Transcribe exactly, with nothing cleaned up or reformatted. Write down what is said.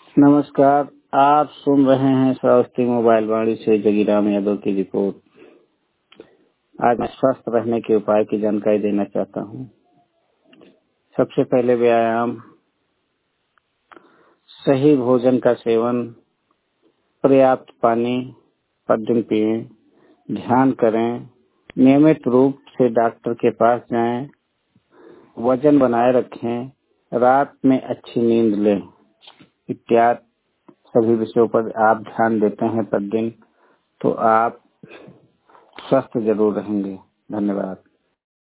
नमस्कार। आप सुन रहे हैं स्वास्थ्य मोबाइल वाणी से जगीराम यादव की रिपोर्ट। आज मैं स्वस्थ रहने के उपाय की जानकारी देना चाहता हूँ। सबसे पहले व्यायाम, सही भोजन का सेवन, पर्याप्त पानी प्रतिदिन पिएं, ध्यान करें, नियमित रूप से डॉक्टर के पास जाएं, वजन बनाए रखें, रात में अच्छी नींद लें इत्यादि सभी विषयों पर आप ध्यान देते हैं प्रतिदिन तो आप स्वस्थ जरूर रहेंगे। धन्यवाद।